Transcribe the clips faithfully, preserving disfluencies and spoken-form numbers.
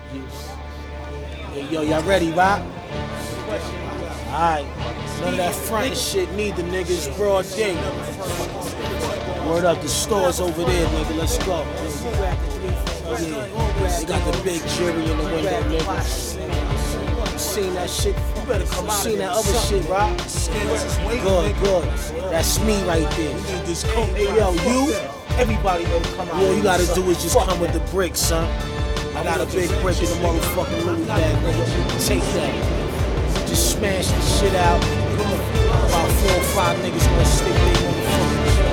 Hey, yo, y'all ready, right? Alright. None of that frontin' shit neither, nigga. It's broad day. Word up, the store's over there, nigga. Let's go. Yeah. They got the big jury in the window, nigga. Seen that shit? You better come out. Seen that other shit, right? Good, good. That's me right there. Hey, yo, you? Everybody better come out. All you gotta do is just come with the bricks, son. I got a big brick in the motherfucking Louis bag, nigga. Take that. Just smash the shit out. About four or five niggas gonna stick their motherfucking shit.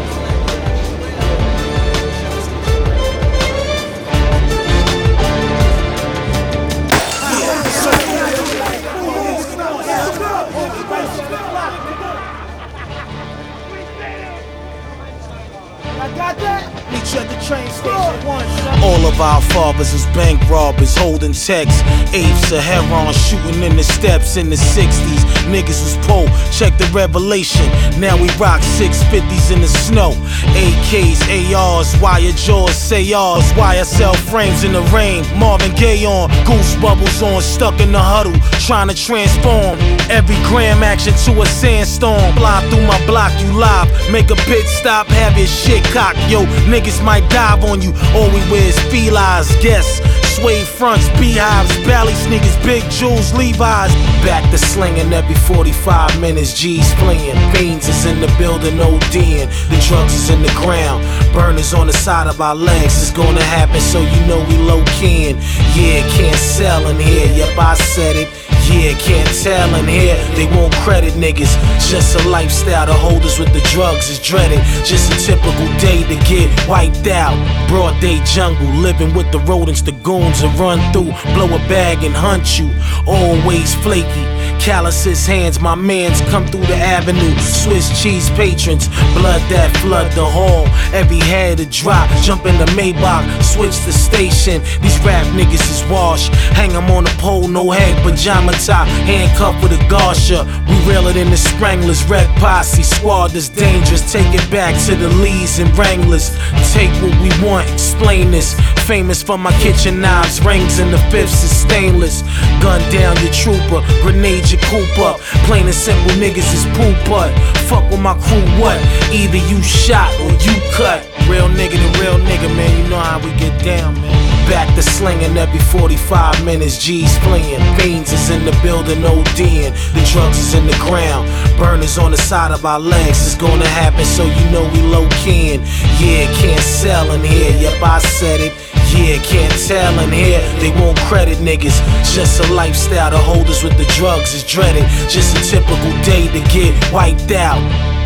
I got that? Meet you at the train station one. All of our fathers is bank robbers, holding checks. Apes of heron shooting in the steps in the sixties. Niggas was poor, check the revelation. Now we rock six fifties in the snow. A Ks, A Rs, wire jaws, say R's. Y S L frames in the rain. Marvin Gaye on, goose bubbles on, stuck in the huddle, trying to transform every gram action to a sandstorm. Fly through my block, you live. Make a pit stop, have your shit cocked. Yo, niggas might dive on you. All we wear is felines, guess. Suede fronts, beehives, bally sneakers, big jewels, Levi's. Back to slinging every forty-five minutes, G's fleeing. Fiends is in the building, ODing. The drugs is in the ground. Burners on the side of our legs. It's gonna happen, so you know we low keying. Yeah, can't sell in here. Yep, I said it. Yeah, can't tell in here. They won't credit niggas. Just a lifestyle. The holders with the drugs is dreaded. Just a typical day to get wiped out. Broad day jungle, living with the rodents, the goons that run through, blow a bag and hunt you. Always flaky. Calluses hands, my mans come through the avenue. Swiss cheese patrons, blood that flood the hall. Every head a drop, jump in the Maybach, switch the station. These rap niggas is washed. Hang 'em on the pole, no head, pajama top, handcuffed with a garsha. We reel it in the Stranglers, red posse, squad that's dangerous. Take it back to the Lees and Wranglers. Take what we want, explain this. Famous for my kitchen knives, rings and the fifths is stainless. Gun down your trooper, grenade your coop up. Plain and simple niggas is poo putt. Fuck with my crew, what? Either you shot or you cut. Real nigga to real nigga, man, you know how we get down, man. Back to slinging every forty-five minutes, G's fleeing. Fiends is in the building, ODing. The drugs is in the ground. Burners on the side of our legs. It's gonna happen, so you know we low keying. Yeah, can't sell in here. Yep, I said it. Yeah, can't tell in here. They won't credit niggas. Just a lifestyle. The holders with the drugs is dreaded. Just a typical day to get wiped out.